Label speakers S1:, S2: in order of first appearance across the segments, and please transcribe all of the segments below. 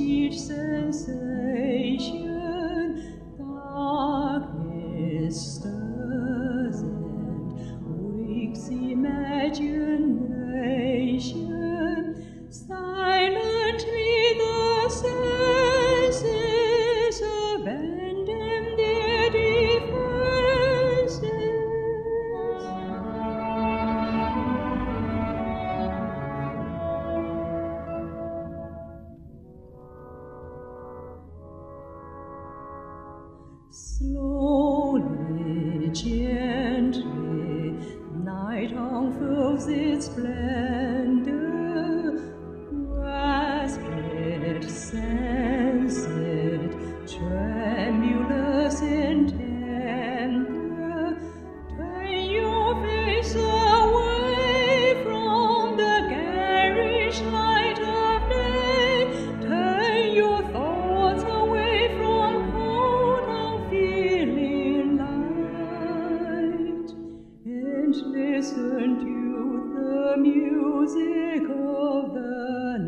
S1: each sensation, darkness stirs and wakes imagination. Silently the senses abandon their defenses. Slowly, gently, night unfurls its splendor. Grasp it, sense it, tremulous and tender. Turn your face away from the garish light of day. Turn your thoughts away from cold, unfeeling light, and listen to the music of the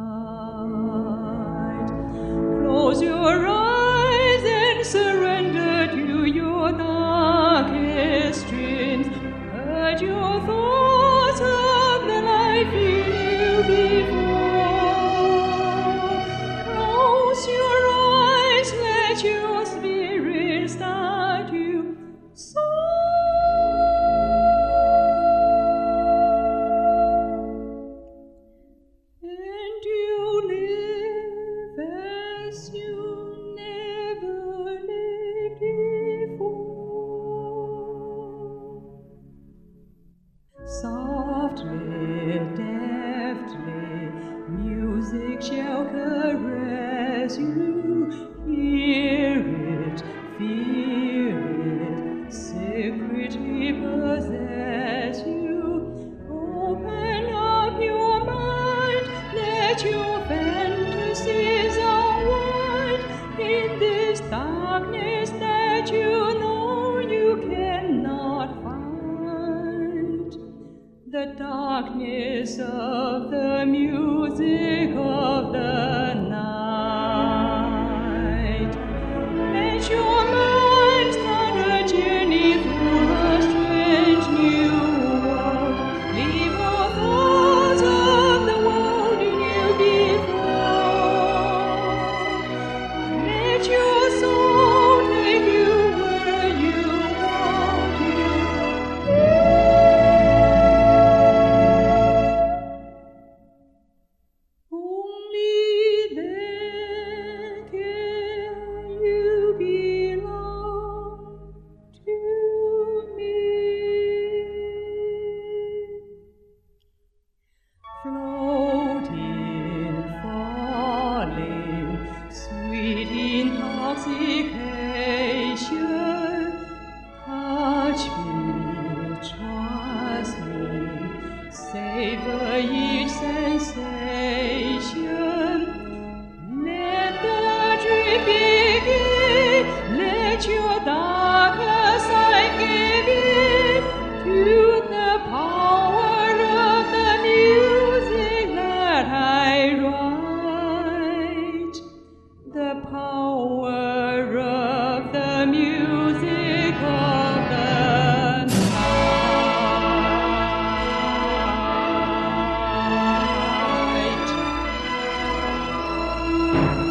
S1: night. Close your eyes and surrender to your darkest dreams. Purge your thoughts of the life you knew before. Close your eyes, let your spirit start to soar. And you live as you never lived before. Softly, deftly, music shall caress you. Hear it, fear it, secretly possess you. Open up your mind, let your fantasies unwind in this darkness that you know you cannot find. The darkness of the music of the night. Let your mind start a journey through a strange new world. Leave all thoughts of the world you knew before. Let your soul take you where you want to go. Only then can you belong to me. Floating, falling, sweet intoxication. Touch me, trust me, savor each sensation. Let the dream begin, let your darker side give in to the power of the music that I write. The power of the music of the night.